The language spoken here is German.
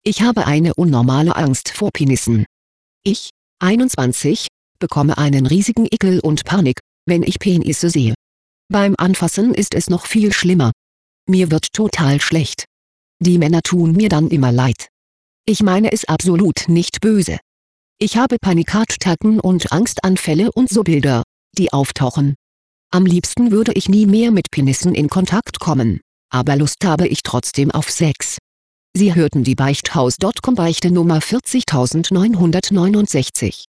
Ich habe eine unnormale Angst vor Penissen. Ich, 21, bekomme einen riesigen Ekel und Panik, wenn ich Penisse sehe. Beim Anfassen ist es noch viel schlimmer. Mir wird total schlecht. Die Männer tun mir dann immer leid. Ich meine es absolut nicht böse. Ich habe Panikattacken und Angstanfälle und so Bilder, die auftauchen. Am liebsten würde ich nie mehr mit Penissen in Kontakt kommen, aber Lust habe ich trotzdem auf Sex. Sie hörten die Beichthaus.com Beichte Nummer 40969.